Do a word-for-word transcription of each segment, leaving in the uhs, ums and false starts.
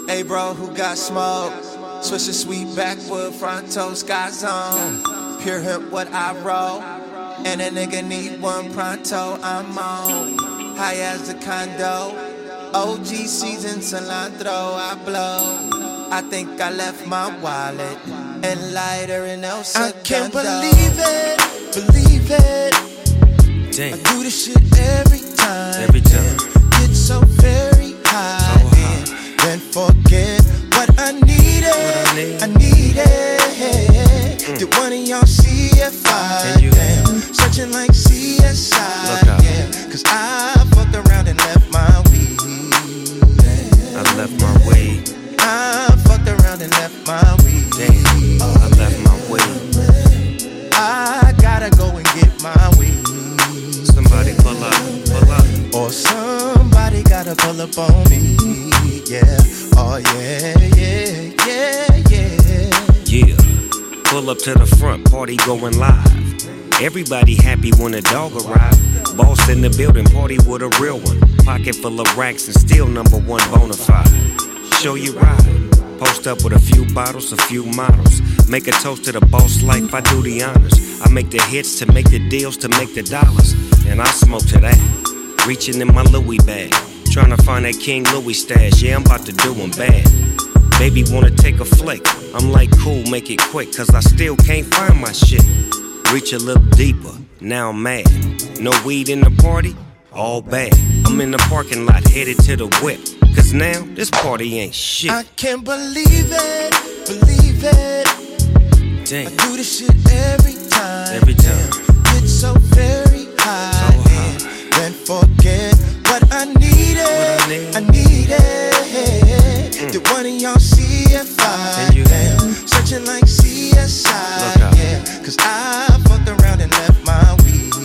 Hey bro, who got smoke? Switch the sweet backwood, Fronto, Sky Zone. Pure hemp, what I roll. And a nigga need one pronto, I'm on. High as the condo. O G season cilantro, I blow. I think I left my wallet and lighter in El Segundo. I can't believe it, believe it. Damn. I do this shit every time. Every time. Get so very high, so high. Then forget what I needed. What I, need. I needed. Mm. Did one of y'all see if I am searching like C S I? Yeah, cause I fucked around and left my weed. I left my weed. I fucked around and left my weed. Damn, I left my weed. I gotta go and get my weed. Somebody pull up, pull up. Or somebody gotta pull up on me. Yeah, oh yeah, yeah, yeah, yeah. Yeah, pull up to the front, party going live. Everybody happy when a dog arrive. Boss in the building, party with a real one. Pocket full of racks and still number one bona fide. Show you ride. Post up with a few bottles, a few models. Make a toast to the boss life, I do the honors. I make the hits to make the deals to make the dollars. And I smoke to that. Reaching in my Louis bag. Tryna find that King Louis stash. Yeah, I'm about to do him bad. Baby wanna take a flick. I'm like, cool, make it quick. Cause I still can't find my shit. Reach a little deeper, now I'm mad. No weed in the party, all bad. I'm in the parking lot headed to the whip. Cause now, this party ain't shit. I can't believe it, believe it. Damn. I do this shit every time. Every time. Get so very high. So high. Then forget what I needed. What I, need. I needed. Mm. Did one of y'all see if I am searching like C S I? Yeah, cause I fucked around and left my weed.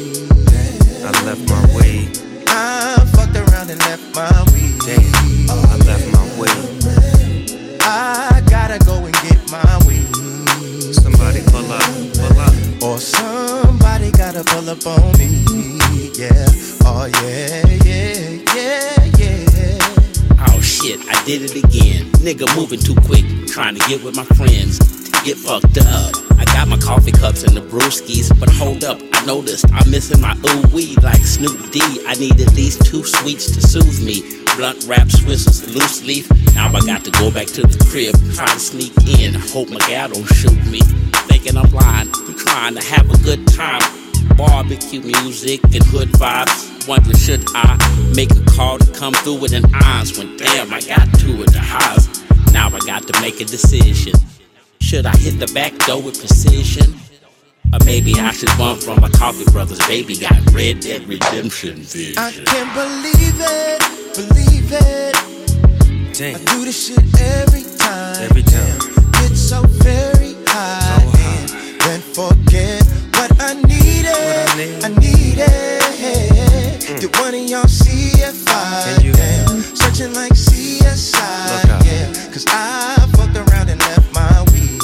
I left my weed. I fucked around and left my weed. Damn, I left my weed. I gotta go and get my weed. Somebody pull up, pull up. Or somebody gotta pull up on me. Yeah, oh yeah, yeah, yeah, yeah. Oh shit, I did it again. Nigga moving too quick, trying to get with my friends to get fucked up. I got my coffee cups and the brewskis, but hold up, I noticed I'm missing my ooh weed like Snoop D. I need at least two sweets to soothe me. Blunt wrap, Swissers, loose leaf. Now I got to go back to the crib, try to sneak in. Hope my gal don't shoot me. Thinking I'm blind, I'm trying to have a good time. Barbecue music and hood vibes. Wondering should I make a call to come through with an eyes when damn I got two at the house. Now I got to make a decision. Should I hit the back door with precision? Or maybe I should run from my Coffee Brothers. Baby got Red Dead Redemption vision. I can't believe it, believe it. Damn. I do this shit every time. Every time. Get so very high. So high. Then forget what I needed. What I, need. I needed. Mm. Did one of y'all see if I am searching like C S I? Yeah, cause I fucked around and left my weed.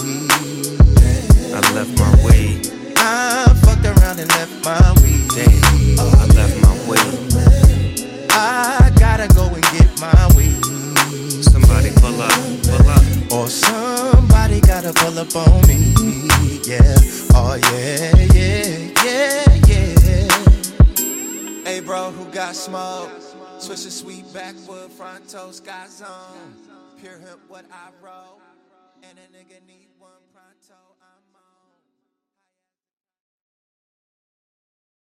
I left my weed. I fucked around and left my weed. Damn, I left my weed. I gotta go and get my weed. Somebody pull up, pull up. Or somebody gotta pull up on me. Yeah, oh yeah, yeah, yeah, yeah. Hey bro, who got smoke? Switch the sweet backwood, Fronto, Sky Zone. Pure hemp, what I roll. And a nigga need one.